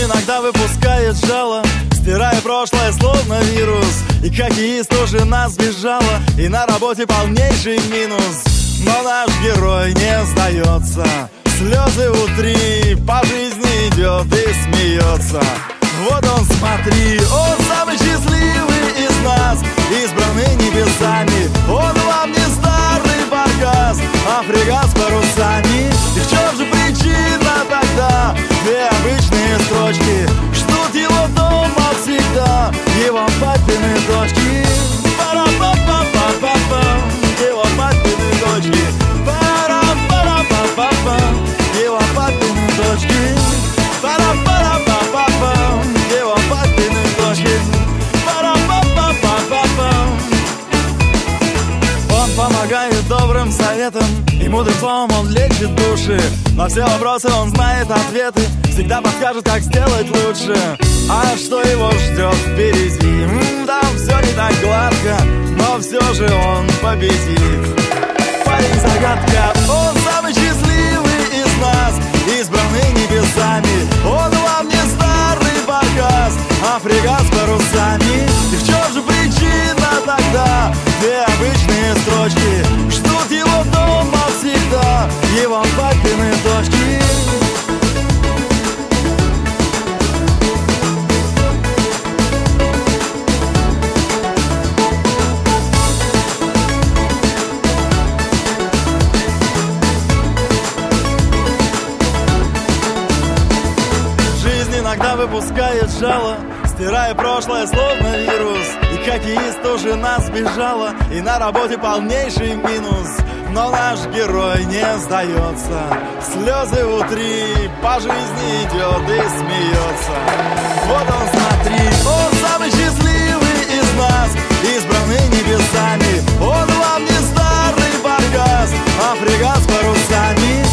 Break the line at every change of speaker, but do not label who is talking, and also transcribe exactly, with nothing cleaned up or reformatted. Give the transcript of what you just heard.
иногда выпускает жало, стирая прошлое словно вирус. И хоккеист тоже нас сбежала, и на работе полнейший минус. Но наш герой не сдается, слезы утри, по жизни идет и смеется. Вот он, смотри, он самый счастливый из нас, избранный небесами. Он вам не старый баркас, а фрегат с парусами. И в чем же причина тогда? Две обычные строчки ждут его дома всегда, его папины дочки. Пара-па-па-па-па-па, его папины дочки. Пара-пара-па-па-па, его папины дочки. Пара-пара-па-па-па, его папины дочки. Пара-па-па-па-па-па. Он помогает добрым советам, и мудрым словом он лечит души. На все вопросы он знает ответы, всегда подскажет, как сделать лучше. А что его ждет впереди? М-м, там все не так гладко, но все же он победит. Парень загадка, он самый счастливый из нас, избранный небесами. Он вам не старый баркас, а фрегат с парусами. И в чем же причина тогда? Две обычные строчки ждут его дома всегда, его папины дочки. Иногда выпускает жало, стирая прошлое словно вирус. И хоккеист тоже нас сбежала, и на работе полнейший минус. Но наш герой не сдается, слезы утри, по жизни идет и смеется. Вот он, смотри, он самый счастливый из нас, избранный небесами. Он вам не старый баркас, а фрегат с парусами.